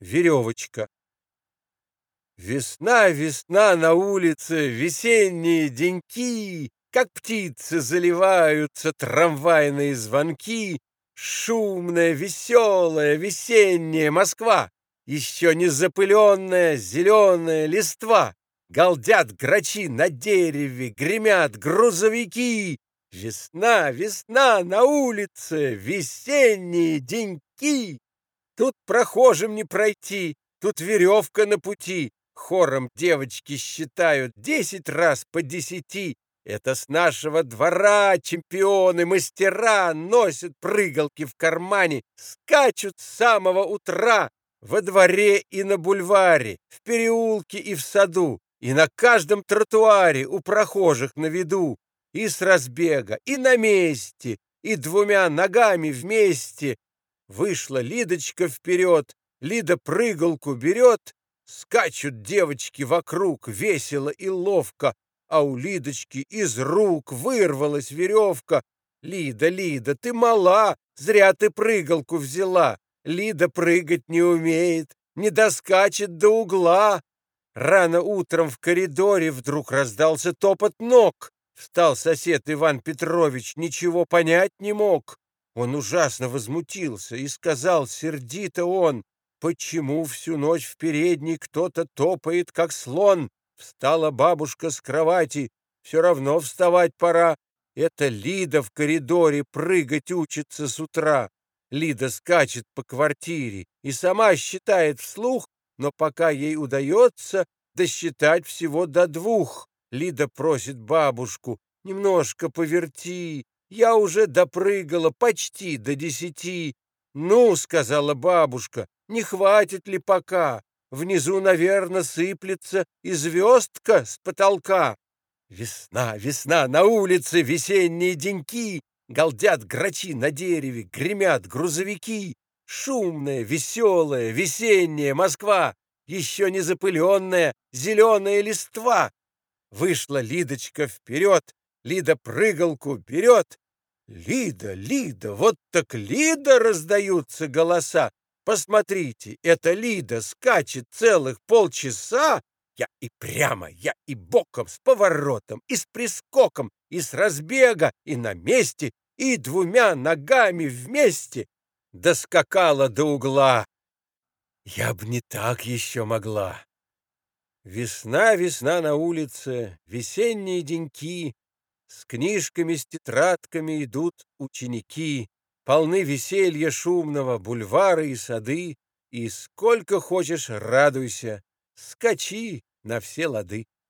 Веревочка. Весна, весна на улице, весенние деньки, как птицы заливаются трамвайные звонки. Шумная, веселая, весенняя Москва, еще не запыленная зеленая листва. Галдят грачи на дереве, гремят грузовики. Весна, весна на улице, весенние деньки. Тут прохожим не пройти, тут веревка на пути. Хором девочки считают 10 раз по 10. Это с нашего двора чемпионы, мастера носят прыгалки в кармане, скачут с самого утра во дворе и на бульваре, в переулке и в саду, и на каждом тротуаре у прохожих на виду, и с разбега, и на месте, и двумя ногами вместе. Вышла Лидочка вперед, Лида прыгалку берет, скачут девочки вокруг весело и ловко, а у Лидочки из рук вырвалась веревка. Лида, Лида, ты мала, зря ты прыгалку взяла. Лида прыгать не умеет, не доскачет до угла. Рано утром в коридоре вдруг раздался топот ног. Встал сосед Иван Петрович, ничего понять не мог. Он ужасно возмутился и сказал сердито он: «Почему всю ночь в передней кто-то топает, как слон?» Встала бабушка с кровати, все равно вставать пора. Это Лида в коридоре прыгать учится с утра. Лида скачет по квартире и сама считает вслух, но пока ей удается досчитать всего до 2. Лида просит бабушку: «Немножко поверти, я уже допрыгала почти до 10». «Ну, — сказала бабушка, — не хватит ли пока? Внизу, наверное, сыплется и звездка с потолка». Весна, весна на улице, весенние деньки, галдят грачи на дереве, гремят грузовики. Шумная, веселая, весенняя Москва, еще не запыленная зеленая листва. Вышла Лидочка вперед, Лида прыгалку берет. «Лида, Лида, вот так Лида!» — раздаются голоса. «Посмотрите, эта Лида скачет целых полчаса. Я и прямо, я и боком, с поворотом, и с прискоком, и с разбега, и на месте, и двумя ногами вместе доскакала до угла. Я б не так еще могла». Весна, весна на улице, весенние деньки, с книжками, с тетрадками идут ученики, полны веселья шумного бульвары и сады, и сколько хочешь радуйся, скачи на все лады.